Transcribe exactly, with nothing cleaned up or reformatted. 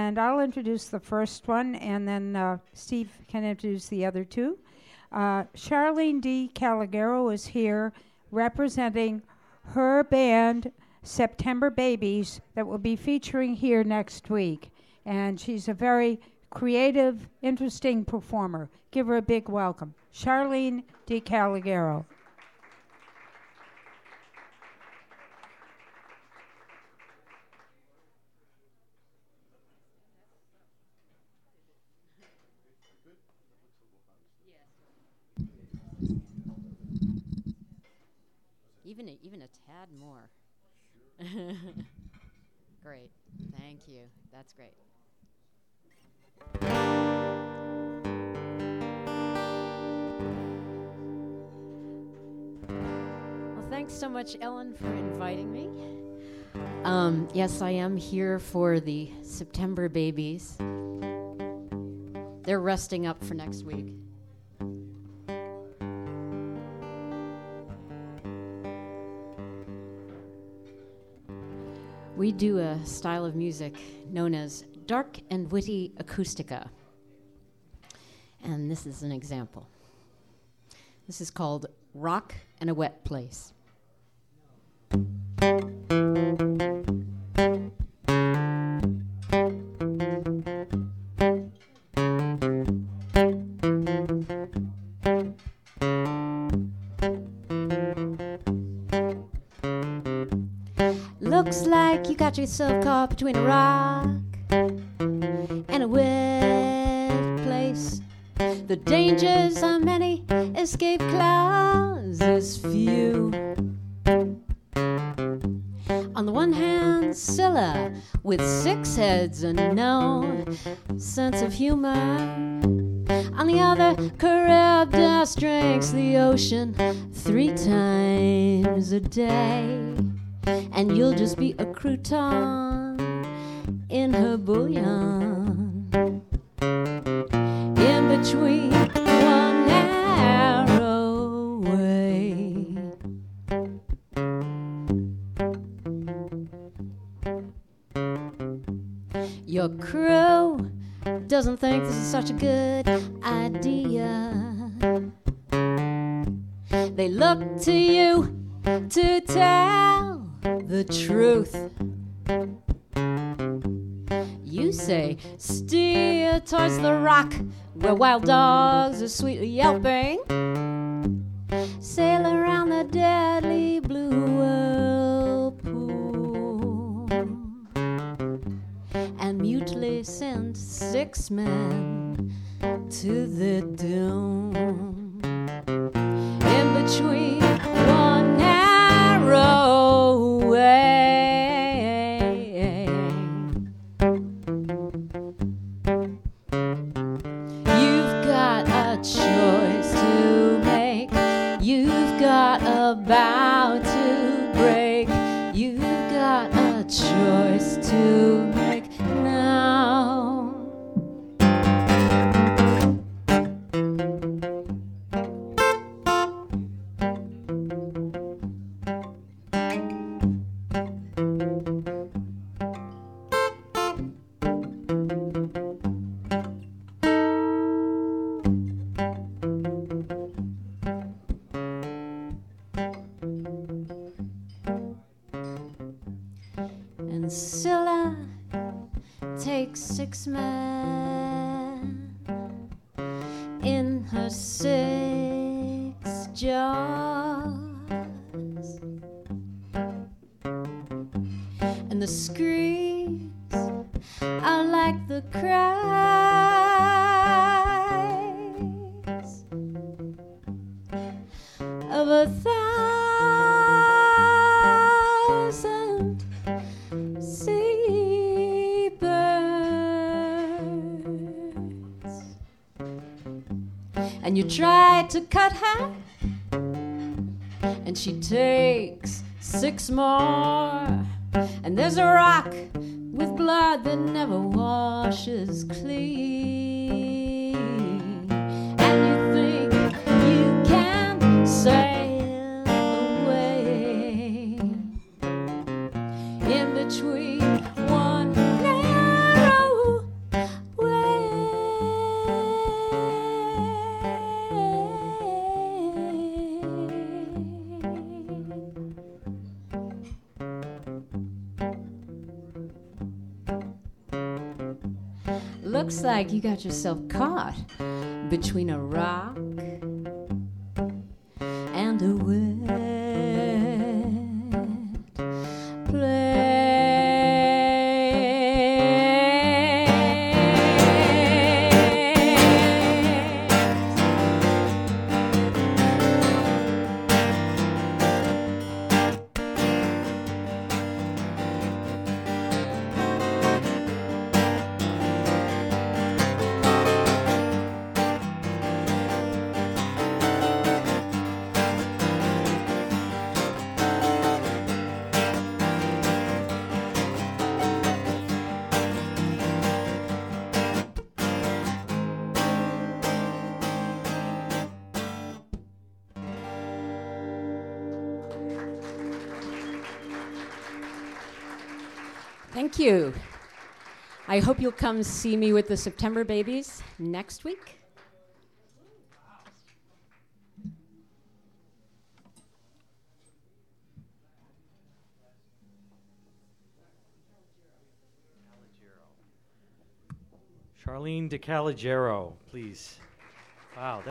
and I'll introduce the first one, and then uh, Steve can introduce the other two. Uh, Charlene D. Calagero is here representing her band, September Babies, that will be featuring here next week. And she's a very creative, interesting performer. Give her a big welcome. Charlene D. Calagero. Even a, even a tad more. Great. Thank you. That's great. Well, thanks so much, Ellen, for inviting me. Um, yes, I am here for the September Babies. They're resting up for next week. We do a style of music known as dark and witty acoustica. And this is an example. This is called Rock and a Wet Place. Looks like you got yourself caught between a rock and a wet place. The dangers are many, escape clauses few. On the one hand, Scylla with six heads and no sense of humor. On the other, Charybdis drinks the ocean three times a day. And you'll just be a crouton in her bouillon, in between one narrow way. Your crew doesn't think this is such a good idea. They look to you to tell the truth. You say, steer towards the rock where wild dogs are sweetly yelping. Sail around the deadly blue whirlpool and mutely send six men to the doom. In between one narrow way, you've got a choice to make. You've got a vow to break. You've got a choice to make now. And Scylla takes six men in her six jaws, and the screams are like the cries of a thousand seabirds. And you try to cut her, and she takes six more. And there's a rock with blood that never washes clean. And you think you can sail away in between one narrow looks like you got yourself caught between a rock and a wet place. Thank you. I hope you'll come see me with the September Babies next week. Charlene DeCaligero, please. Wow.